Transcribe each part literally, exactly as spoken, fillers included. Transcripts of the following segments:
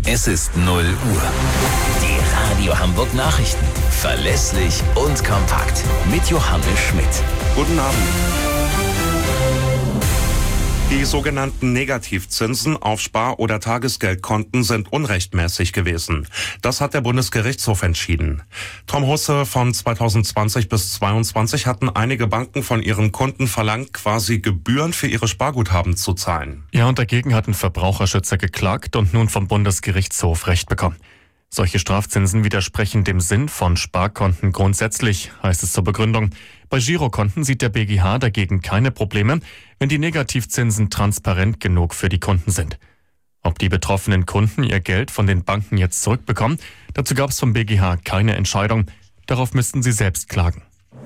Es ist null Uhr. Die Radio Hamburg Nachrichten. Verlässlich und kompakt. Mit Johannes Schmidt. Guten Abend. Die sogenannten Negativzinsen auf Spar- oder Tagesgeldkonten sind unrechtmäßig gewesen. Das hat der Bundesgerichtshof entschieden. Tom Husse, von zweitausendzwanzig bis zweitausendzweiundzwanzig hatten einige Banken von ihren Kunden verlangt, quasi Gebühren für ihre Sparguthaben zu zahlen. Ja, und dagegen hatten Verbraucherschützer geklagt und nun vom Bundesgerichtshof Recht bekommen. Solche Strafzinsen widersprechen dem Sinn von Sparkonten grundsätzlich, heißt es zur Begründung. Bei Girokonten sieht der B G H dagegen keine Probleme, wenn die Negativzinsen transparent genug für die Kunden sind. Ob die betroffenen Kunden ihr Geld von den Banken jetzt zurückbekommen, dazu gab es vom B G H keine Entscheidung. Darauf müssten sie selbst klagen.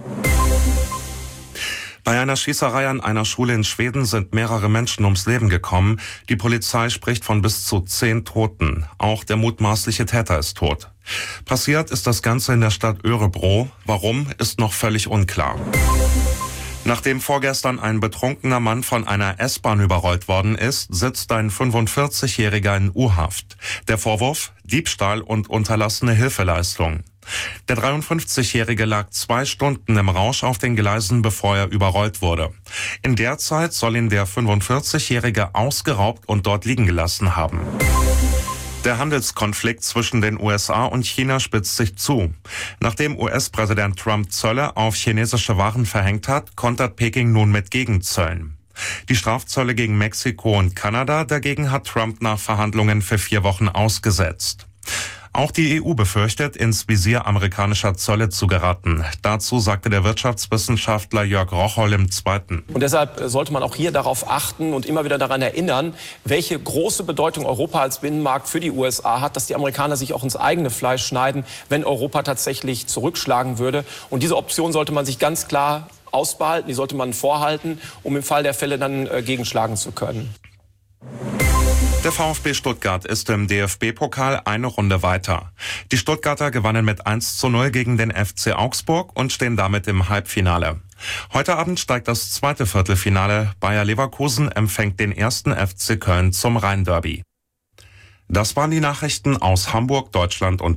Bei einer Schießerei an einer Schule in Schweden sind mehrere Menschen ums Leben gekommen. Die Polizei spricht von bis zu zehn Toten. Auch der mutmaßliche Täter ist tot. Passiert ist das Ganze in der Stadt Örebro. Warum, ist noch völlig unklar. Nachdem vorgestern ein betrunkener Mann von einer S-Bahn überrollt worden ist, sitzt ein fünfundvierzigjähriger in U-Haft. Der Vorwurf: Diebstahl und unterlassene Hilfeleistung. Der dreiundfünfzigjährige lag zwei Stunden im Rausch auf den Gleisen, bevor er überrollt wurde. In der Zeit soll ihn der fünfundvierzigjährige ausgeraubt und dort liegen gelassen haben. Der Handelskonflikt zwischen den U S A und China spitzt sich zu. Nachdem U S-Präsident Trump Zölle auf chinesische Waren verhängt hat, kontert Peking nun mit Gegenzöllen. Die Strafzölle gegen Mexiko und Kanada dagegen hat Trump nach Verhandlungen für vier Wochen ausgesetzt. Auch die E U befürchtet, ins Visier amerikanischer Zölle zu geraten. Dazu sagte der Wirtschaftswissenschaftler Jörg Rocholl im Zweiten. Und deshalb sollte man auch hier darauf achten und immer wieder daran erinnern, welche große Bedeutung Europa als Binnenmarkt für die U S A hat, dass die Amerikaner sich auch ins eigene Fleisch schneiden, wenn Europa tatsächlich zurückschlagen würde. Und diese Option sollte man sich ganz klar ausbehalten, die sollte man vorhalten, um im Fall der Fälle dann äh, gegenschlagen zu können. Der VfB Stuttgart ist im D F B-Pokal eine Runde weiter. Die Stuttgarter gewannen mit eins zu null gegen den F C Augsburg und stehen damit im Halbfinale. Heute Abend steigt das zweite Viertelfinale. Bayer Leverkusen empfängt den ersten F C Köln zum Rhein-Derby. Das waren die Nachrichten aus Hamburg, Deutschland und